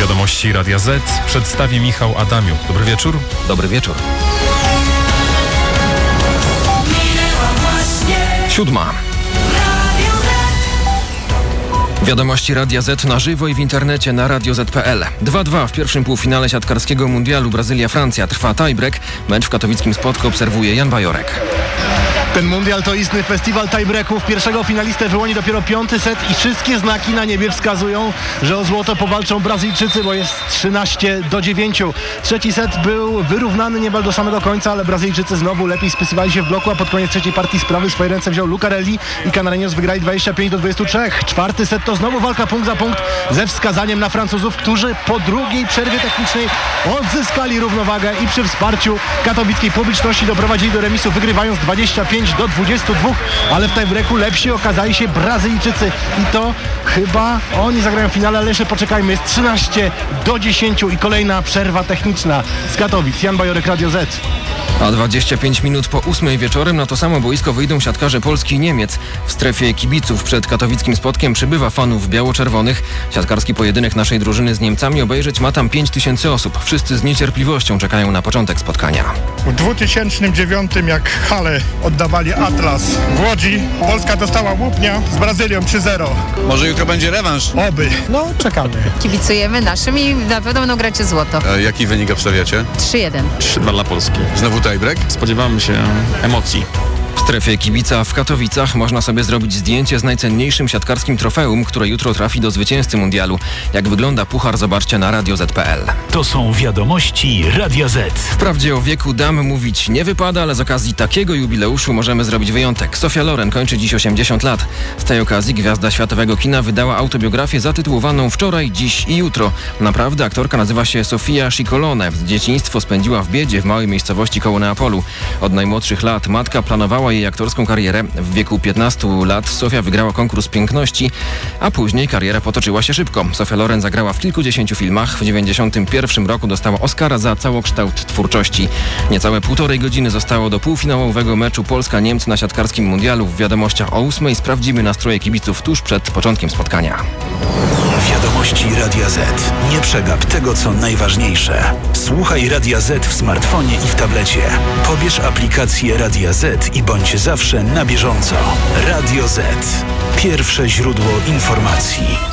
Wiadomości Radia Z przedstawi Michał Adamiuk. Dobry wieczór. Dobry wieczór. 7. Wiadomości Radia Z na żywo i w internecie na radioz.pl. 2-2 w pierwszym półfinale siatkarskiego mundialu Brazylia-Francja. Trwa tiebreak. Mecz w katowickim Spodku obserwuje Jan Bajorek. Ten mundial to istny festiwal tiebreaków. Pierwszego finalistę wyłoni dopiero 5. set i wszystkie znaki na niebie wskazują, że o złoto powalczą Brazylijczycy, bo jest 13-9. Trzeci set był wyrównany niemal do samego końca, ale Brazylijczycy znowu lepiej spisywali się w bloku, a pod koniec trzeciej partii sprawy w swoje ręce wziął Lucarelli i Canariños wygrali 25-23. Czwarty set to znowu walka punkt za punkt ze wskazaniem na Francuzów, którzy po drugiej przerwie technicznej odzyskali równowagę i przy wsparciu katowickiej publiczności doprowadzili do remisu, wygrywając 25-22, ale w tiebreaku lepsi okazali się Brazylijczycy i to chyba oni zagrają w finale, ale jeszcze poczekajmy, jest 13-10 i kolejna przerwa techniczna z Katowic. Jan Bajorek, Radio Z. A 25 minut po 8 wieczorem na to samo boisko wyjdą siatkarze Polski i Niemiec. W strefie kibiców przed katowickim Spodkiem przybywa fanów biało-czerwonych. Siatkarski pojedynek naszej drużyny z Niemcami obejrzeć ma tam 5000 osób. Wszyscy z niecierpliwością czekają na początek spotkania. W 2009, jak Hale oddawali Atlas w Łodzi, Polska dostała łupnia z Brazylią 3-0. Może jutro będzie rewanż? Oby. No, czekamy. Kibicujemy naszym i na pewno będą grać o złoto. A jaki wynik obstawiacie? 3-1. 3-2 dla Polski. Znowu tiebreak? Spodziewamy się emocji. W strefie kibica w Katowicach można sobie zrobić zdjęcie z najcenniejszym siatkarskim trofeum, które jutro trafi do zwycięzcy mundialu. Jak wygląda puchar, zobaczcie na radioz.pl. To są wiadomości Radia Z. Wprawdzie o wieku dam mówić nie wypada, ale z okazji takiego jubileuszu możemy zrobić wyjątek. Sophia Loren kończy dziś 80 lat. Z tej okazji gwiazda światowego kina wydała autobiografię zatytułowaną Wczoraj, dziś i jutro. Naprawdę aktorka nazywa się Sofia Scicolone. Dzieciństwo spędziła w biedzie w małej miejscowości koło Neapolu. Od najmłodszych lat matka planowała jej aktorską karierę. W wieku 15 lat Sofia wygrała konkurs piękności, a później kariera potoczyła się szybko. Sophia Loren zagrała w kilkudziesięciu filmach. W 1991 roku dostała Oscara za całokształt twórczości. Niecałe 1,5 godziny zostało do półfinałowego meczu Polska-Niemcy na siatkarskim mundialu. W wiadomościach o 8 sprawdzimy nastroje kibiców tuż przed początkiem spotkania. Wiadomości Radia Z. Nie przegap tego, co najważniejsze. Słuchaj Radia Z w smartfonie i w tablecie. Pobierz aplikację Radia Z i bądź zawsze na bieżąco. Radio Z. Pierwsze źródło informacji.